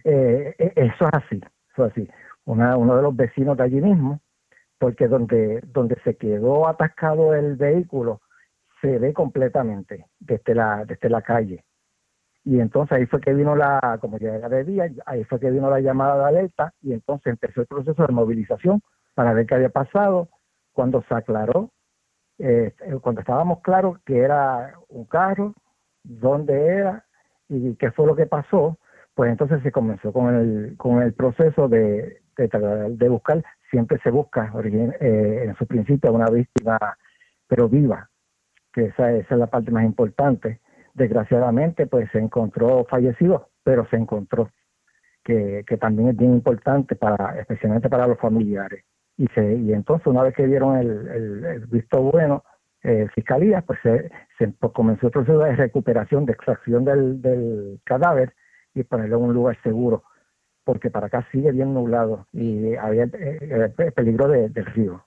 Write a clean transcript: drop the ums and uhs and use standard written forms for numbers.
eso es así. Uno de los vecinos de allí mismo, porque donde se quedó atascado el vehículo, se ve completamente desde la calle. Y entonces ahí fue que vino como ya era de día, ahí fue que vino la llamada de alerta y entonces empezó el proceso de movilización para ver qué había pasado. Cuando se aclaró, cuando estábamos claros que era un carro, dónde era y qué fue lo que pasó, pues entonces se comenzó con el proceso de buscar. Siempre se busca en su principio una víctima, pero viva, que esa es la parte más importante. Desgraciadamente, pues se encontró fallecido, pero se encontró, que también es bien importante especialmente para los familiares. Y entonces, una vez que dieron el visto bueno, fiscalía, pues pues comenzó el proceso de recuperación, de extracción del cadáver y ponerlo en un lugar seguro, porque para acá sigue bien nublado y había peligro del río.